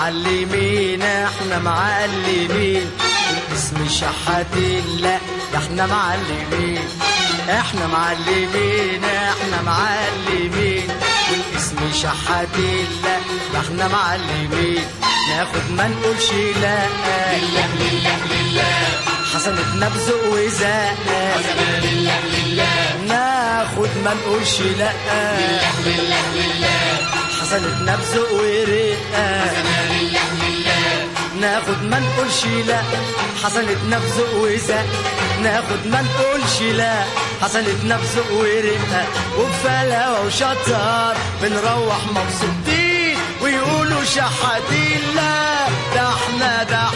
معلمين احنا معلمين الاسم شحاتين، لا ده احنا معلمين. احنا معلمين احنا معلمين والاسم شحاتين، لا ده احنا معلمين. ناخد ما نقولش لا، لله لله لله حسنتنا بذوق وزاق، حسنة لله لله ناخد ما نقولش لا، لله لله لله حسنتنا بذوق ورقة، حسنة لله لله ناخد ما نقولش لا، حسنتنا بذوق وزاق، ناخد ما نقولش لا، حسنتنا بذوق ورقة وبفلاوة وشطار بنروح مبسوطين ويقولوا شحاتين، لا ده احنا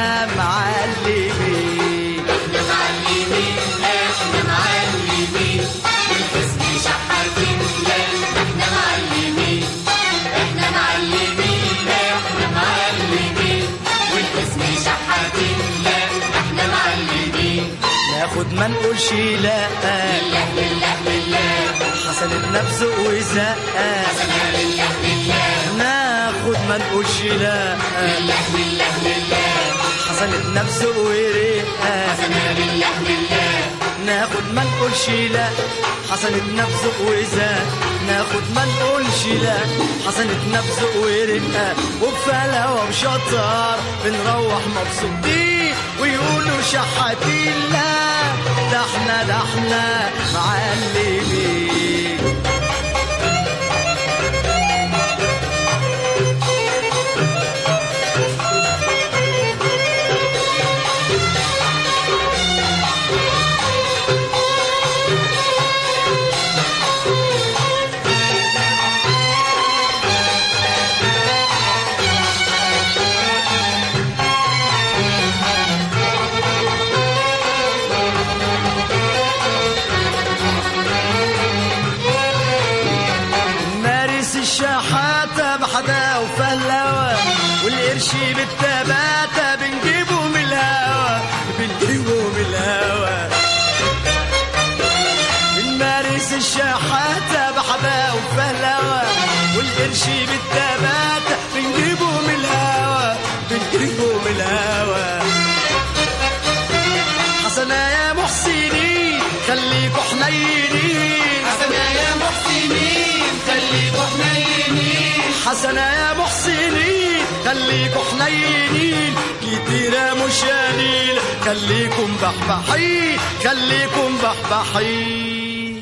معلمين. احنا معلمين احنا معلمين والاسم شحاتين، لا احنا معلمين. احنا معلمين احنا معلمين والاسم شحاتين، لا احنا معلمين. ناخد ما نقولش لا، لله لله لله حسنتنا بذوق وزاق، حسنة لله لله ناخد ما نقولش لا، لله لله لله حسنتنا بذوق ورقة، حسنة لله لله ناخد ما نقولش لا، حسنتنا بذوق وزاق، ناخد ما نقولش لا، حسنتنا بذوق ورقة وبفلاوة وشطار بنروح مبسوطين ويقولوا شحاتين، لا ده احنا معلمين. الشحاتة بحدا وفهلوة والقرش بالتباتة بنجيبه من الهوا، بنجيبه من الهوا. بنمارس الشحاتة بحدا وفهلوة والقرش بالتباتة بنجيبه من الهوا، بنجيبه من الهوا. حسنا يا محسنين خليكوا حنينين، حسنة يا محسنين خليكوا حنينين، حسنا يا محسنين خليكوا حنينين، كتيرة مش قليل خليكم بحبحين، خليكم بحبحين.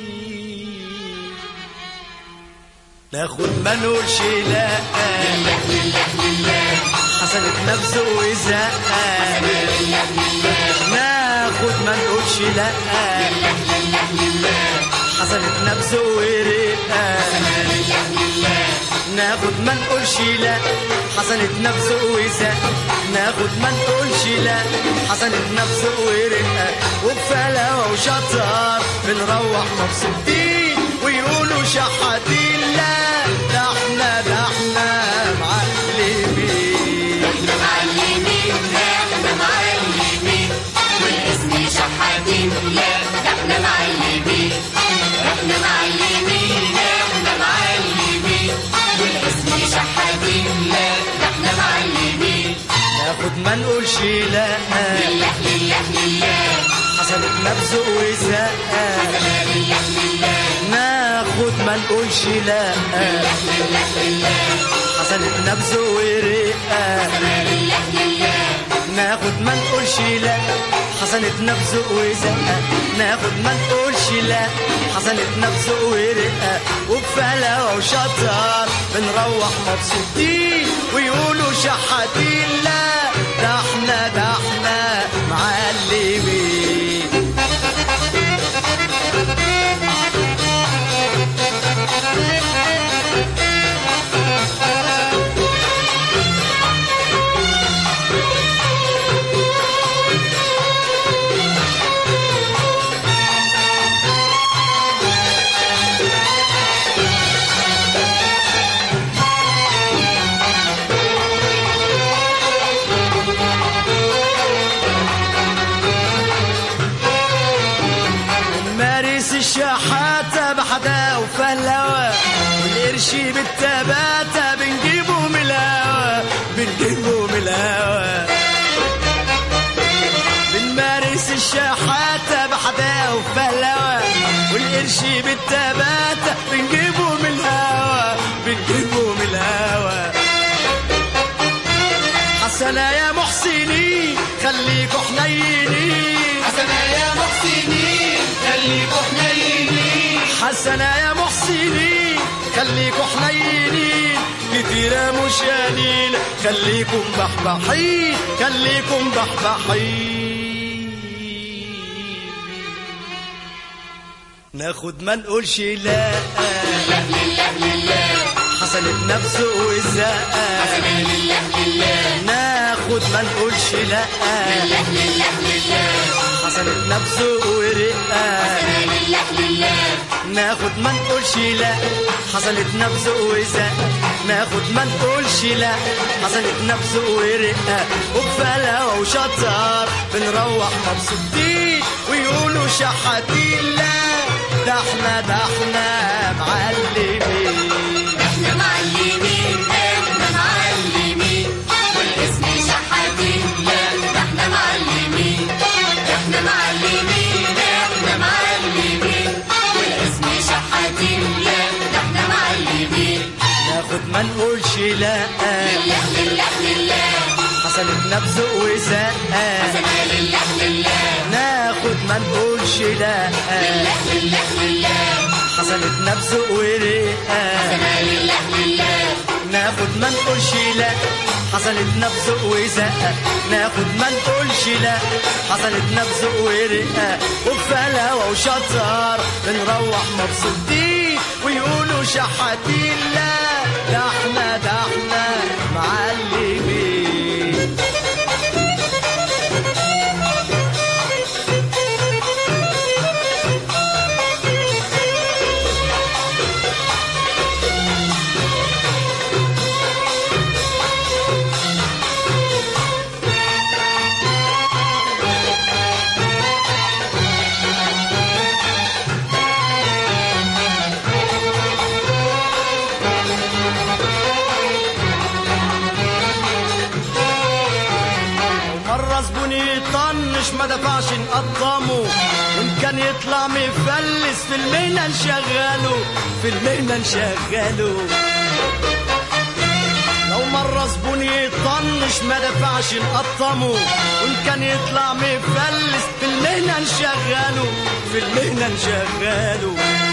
ناخد ما نقولش لا، لله لله لله حسنتنا بذوق وزاق، حسنة لله لله ناخد ما نقولش لا، لله لله لله حسنتنا بذوق ورقة، حسنة لله لله ناخد ما نقولش لا، حسنتنا بذوق وزاق، ناخد ما نقولش لا، حسنتنا بذوق ورقة وبفلاوة وشطار بنروح مبسوطين ويقولوا شحاتين، لا ده احنا معلمين. احنا معلمين احنا معلمين والاسم شحاتين، لا ده احنا معلمين. احنا معلمين احنا معلمين والاسم شحاتين، لا ده احنا معلمين. ناخد ما نقولش لا، لله لله لله حسنتنا بذوق وزاق، حسنة لله لله ناخد ما نقولش لا، لله لله لله حسنتنا بذوق ورقة، حسنة لله لله ناخد ما نقولش لا، حسنتنا بذوق وزاق، ناخد ما نقولش لا، حسنتنا بذوق ورقة وبفلاوة وشطار بنروح مبسوطين ويقولوا شحاتين، لا ده احنا معلمين. الشحاتة بحدا وفهلوة والقرش بالتباتة بنجيبه من الهوا، القرش بالتباتة بنجيبه من الهوا بنجيبه من الهوا. حسنا يا محسنين خليكوا حنينين حسنا يا محسنين خليكوا حنينين حسنا يا محسنين خليكوا حنينين كتيرة مش قليلة خليكم بحبحين خليكم بحبحين. ناخد ما نقولش لا لله لله لله حسنت نفسه وزقة حسنا لله لله ناخد ما نقولش لا لله لله لله حسنت نفسه ورقة حسنا لله لله ناخد ما نقولش لا حصلت نفسه وزقة ناخد ما نقولش لا حصلت نفسه ورقة وبفلاوة وشطار بنروح مبسوطين ويقولوا شحاتين لا ده احنا معلمين احنا معلمين احنا معلمين والاسم شحاتين لا ده احنا معلمين احنا معلمين احنا معلمين والاسم شحاتين لا ده احنا معلمين ناخد ما نقولش لا لله لله لله حصلت نفسه وزقة حسنا لله لله ناخد ما نقولش لا لله لله لله حصلت نفسه ورقة حسنا لله لله ناخد ما نقولش لا حصلت نفسه وزقة ناخد ما نقولش لا حصلت نفسه ورقة وبفلاوة وشطار بنروح مبسوطين ويقولوا شحاتين لا ده احنا معلمين. مرة زبون يطنش ما دفعش نقطمه وان كان يطلع مفلس في المهنة نشغله في المهنة نشغله. لو مرة زبون يطنش ما دفعش نقطمه وان كان يطلع مفلس في المهنة نشغله في المهنة نشغله.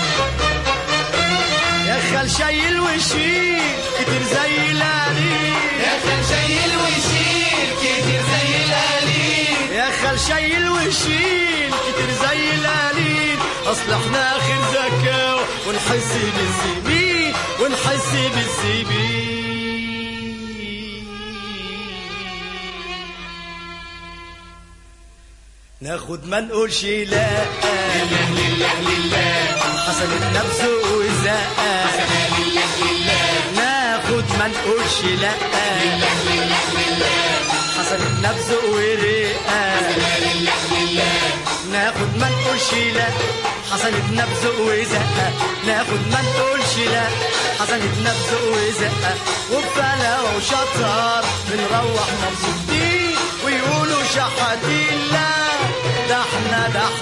يا خال شايل وشيل كتير زي القليل يا خال شايل ويشيل كتير زي القليل يا خال شايل وشيل كتير زي القليل اصل احنا اخر زكاوة ونحس بالزبين ونحس بالزبين. ناخد ما نقولش لا لله لله لله حصلت نفسه وزقة حسنا لله لله ناخد ما نقولش لا لله لله لله حصلت نفسه ورقة حسنا لله لله ناخد ما نقولش لا حصلت نفسه وزقة ناخد ما نقولش لا حصلت نفسه وزقة وبفلاوة وشطار بنروح مبسوطين ويقولوا شحاتين لا ده احنا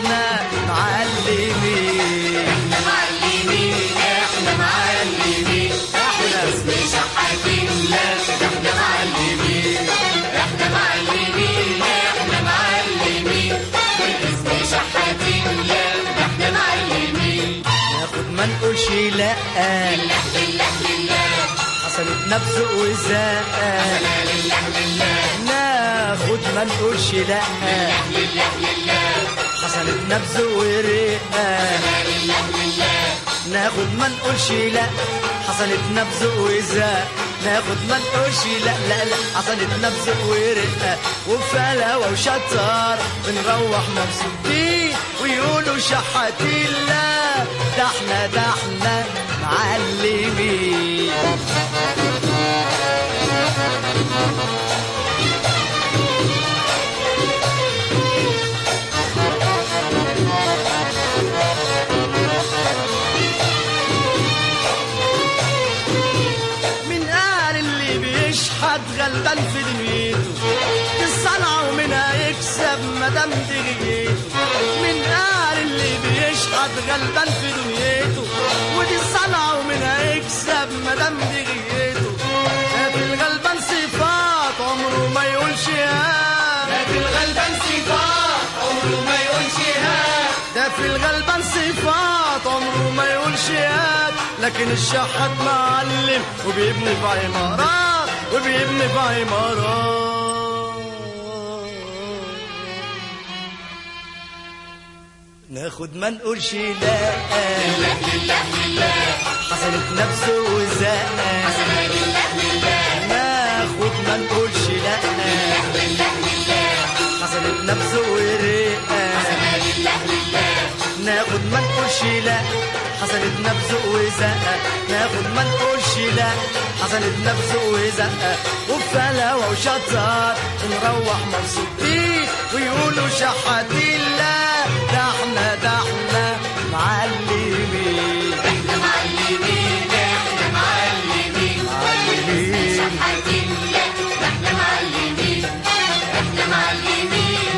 معلمين احنا معلمين احنا معلمين احنا اسم شحاتين لا ده احنا معلمين احنا معلمين احنا معلمين والاسم شحاتين لا ده احنا معلمين ناخد ما نقولش لا لله لله لله حصلت نفسه وزقة حسنا لله لله ناخد ما نقولش لا لله لله حصلت نفسه ورقة حسنا لله لله ناخد ما نقولش لا حصلت نفسه وزقة ناخد ما نقولش لا حصلت نفسه ورقة وبفلاوة وشطار بنروح مبسوطين ويقولوا شحاتين لا ده احنا معلمين. حد غلبان في دنيته الصنعة ومنها يكسب مدام دغيته من قال اللي بيشحت الشحات غلبان في دنيته، ودي الصنعة ومنها يكسب مدام دي غيته. ده في الغلبان صفات عمره ما يقولش ها، ده في الغلبان صفات عمره ما يقولش ها، ده في الغلبان صفات عمره ما يقولش هات. لكن الشحات معلم وبيبني في عمارات، وبيبني في عمارات. ناخد ما نقولش لا، لله لله لله، حسنت نفسه وزاق. حسنة لله لله، ناخد ما نقولش لا، لله لله لله، حسنت نفسه ورقة. حسنة لله لله، ناخد ما نقولش لا، حسنت نفسه وزقة. ناخد ما نقولش لا، حسنت نفسه وزقة. وبفلاوة وشطار ونروح مبسوطين، ويقولوا شحاتين لا، ده احنا معلمين. احنا معلمين، احنا معلمين، معلمين. شحاتين لا، ده احنا معلمين، احنا معلمين،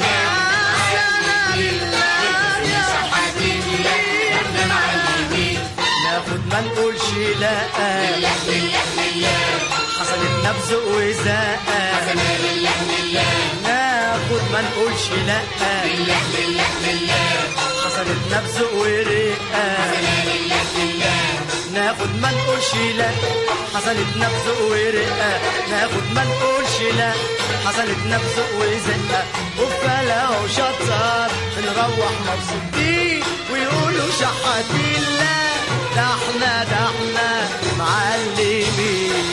شحاتين لا، احنا معلمين. ناخد ما نقولش لا، لله لله لله، حسنت نفسه وزقة. حسنة لله لله، ناخد ما نقولش لا، لله لله لله، حسنت نفسه ورقة. حسنة لله لله، ناخد ما نقولش لا، حصلت نفسه ورقة. ناخد ما نقولش لا، حصلت نفسه وزقة. وبفلاوة وشطار نروح مبسوطين، ويقولوا شحاتين لا، ده احنا معلمين.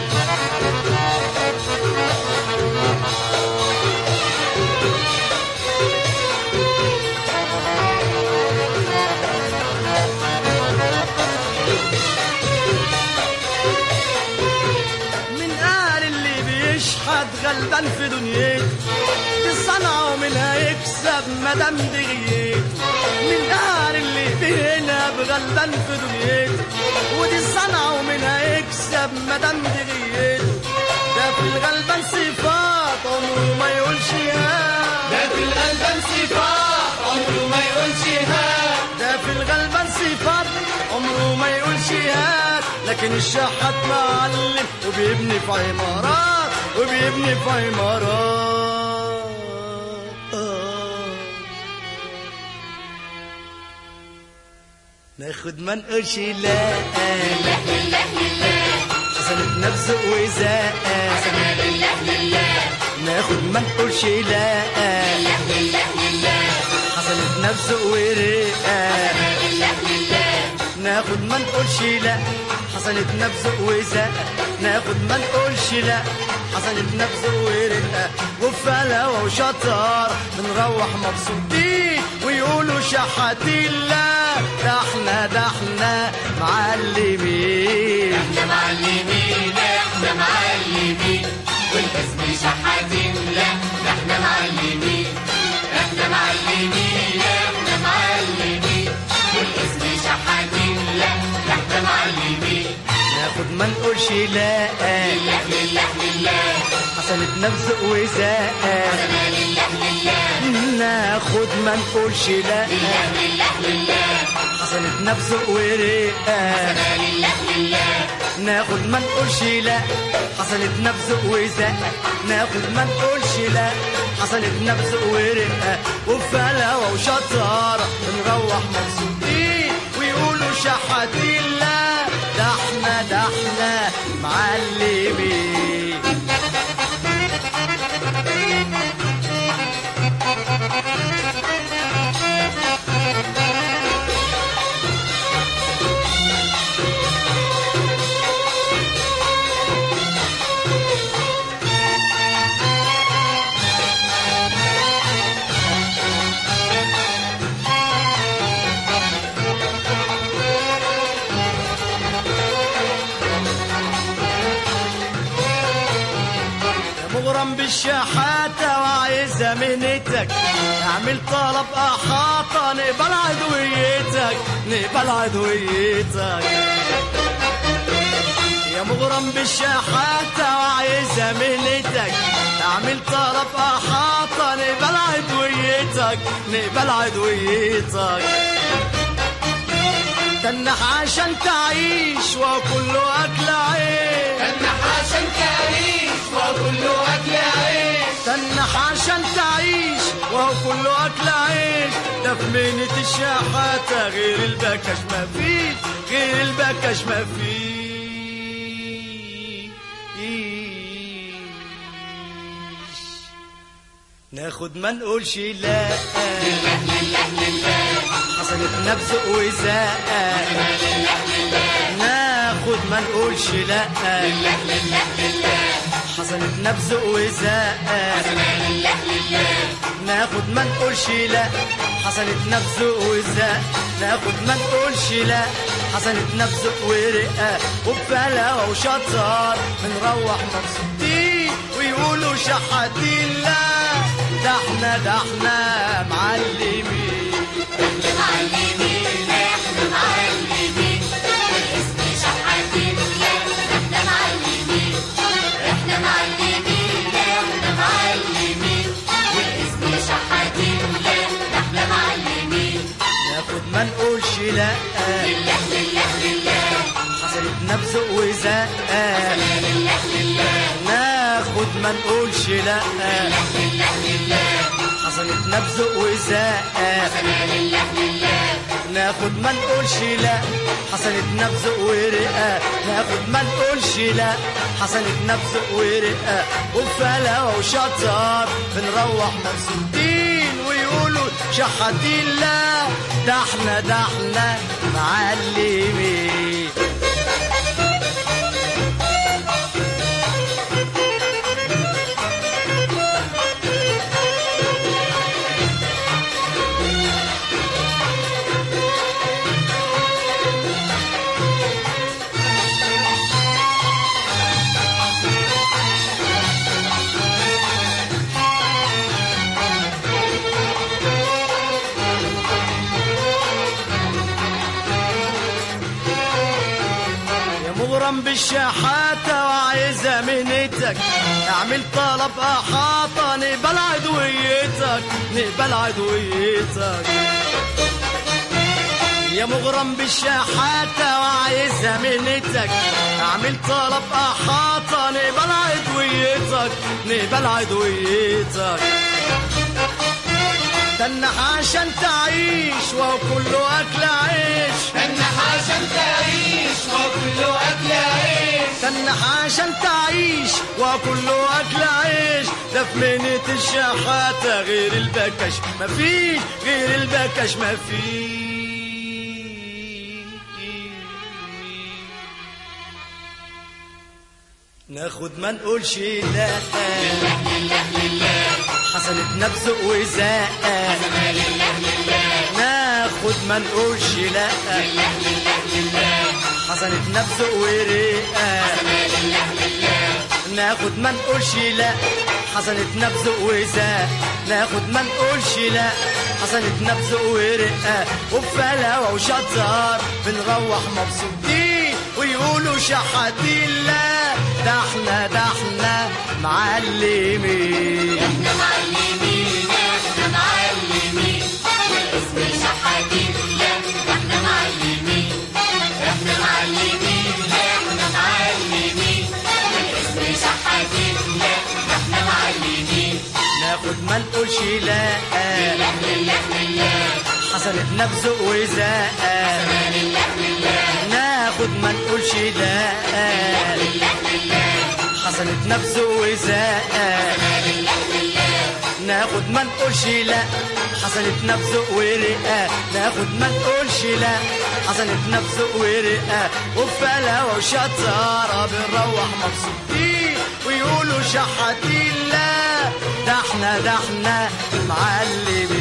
غلبان في دنيته، دي الصنعة ومنها يكسب مدام دي غيته. من قهر اللي بينا بغلبان في دنيته، ودي الصنعة ومنها يكسب مدام دي غيته. ده في الغلبان صفات عمره ما يقولش ها، ده في الغلبان صفات عمره ما يقولش ها، ده في الغلبان صفات عمره ما يقولش هات. لكن الشحات معلم وبيبني في عمارات، وبيبني في عمارات. ناخد ما نقولش لا، لله لله لله، حسنت نفسه وزاق. حسنة لله لله، ناخد ما نقولش لا، لله لله لله، حسنت نفسه ورقة. لله لله، ناخد ما نقولش لا، حسنت نفسه وزاق. ناخد ما نقولش لا، حسنت نفسه ورقة. وبفلاوة وشطار بنروح مبسوطين، ويقولوا شحاتين لا، ده احنا معلمين. احنا معلمين، احنا معلمين، والاسم شحاتين لا، ده احنا معلمين، احنا معلمين، احنا معلمين، والاسم شحاتين لا، ده احنا معلمين. ناخد ما نقولش لا، لله لله لله، حسنت نفسه وزاق. حسنة لله لله، ناخد ما نقولش لا، لله لله لله، حسنت نفسه ورقة. حسنة لله لله، ناخد ما نقولش لا، حصلت نفسه وزق. ناخد ما نقولش لا، حصلت نفسه ورقة. وبفلاوة وشطارة نروح مبسوطين، ويقولوا شحاتين لا، ده احنا معلمين. مغرم بالشحاتة وعايزة مهنتك، اعمل طلب احاطة نقبل عدويتك، نقبل عدويتك. يا مغرم بالشحاتة وعايزة مهنتك، اعمل طلب احاطة نقبل عدويتك، نقبل عدويتك. تنح عشان تعيش وكله أكل عيش، تنح عشان تعيش وكله أكل عيش، تنح عشان تعيش وهو كله أكل عيش. ده في مهنة الشحاتة غير البكش مفيش، غير البكش مفيش. ناخد ما نقولش لا، لله لله لله، حسنتنا بذوق وذاق. ناخد ما نقولش لا، لله لله لله، حسنتنا بذوق وذاق. لله لله، ناخد ما نقولش لا، حسنتنا بذوق وذاق. ناخد ما نقولش لا، حسنتنا بذوق ورقة وبفلاوة وشطار. بنروح مبسوطين ويقولوا شحاتين. لا ده احنا معلمين، احنا معلمين، احنا معلمين، والاسم شحاتين. لا احنا معلمين، احنا معلمين، احنا معلمين، والاسم شحاتين. لا احنا معلمين. ناخد ما نقولش لا، لله لله لله، حسنتنا بذوق وذاق. لله لله، ناخد ما نقولش لا، لله لله، حسنتنا بذوق وذاق. لله لله، ناخد ما نقولش لا، حسنتنا بذوق ورقة. ناخد ما نقولش لا، حسنتنا بذوق ورقة وبفلاوة وشطار. بنروح مبسوطين ويقولوا شحاتين. لا ده احنا معلمين. مغرم بالشحاتة وعايزة مهنتك، اعمل طلب احاطة نقبل عدويتك، نقبل عدويتك. يا مغرم بالشحاتة وعايزة مهنتك، اعمل طلب احاطة نقبل عدويتك، نقبل عدويتك. تنح عشان تعيش وهو كله أكل عيش، تنح عشان تعيش وكله أكل عيش، تنح عشان تعيش وهو كله أكل عيش. ده في مهنة الشحاتة غير البكش مفيش، غير البكش مفيش. ناخد ما نقولش لا، لله لله لله، حسنتنا بذوق وذاق. لله لله، ناخد ما نقولش لا، لله لله لله، حسنتنا بذوق ورقة. لله لله، ناخد ما نقولش لا، حسنتنا بذوق وذاق. ناخد ما نقولش لا، حسنتنا بذوق ورقة وبفلاوة وشطار. بنروح مبسوطين ويقولوا شحاتين. لا ده احنا معلمين، احنا معلمين، احنا معلمين، والاسم شحاتين. لا احنا معلمين، احنا معلمين، احنا معلمين، والاسم شحاتين. لا احنا معلمين. ناخد ما نقولش لا، لله لله لله، حسنتنا بذوق وذاق. لله لله، ناخد ما نقولش لا، لله لله، حسنتنا بذوق وذاق. لله لله، ناخد ما نقولش لا، حسنتنا بذوق ورقة. ناخد ما نقولش لا، حسنتنا بذوق ورقة وبفلاوة وشطارة. بنروح مبسوطين ويقولوا شحاتين. لا ده احنا معلمين.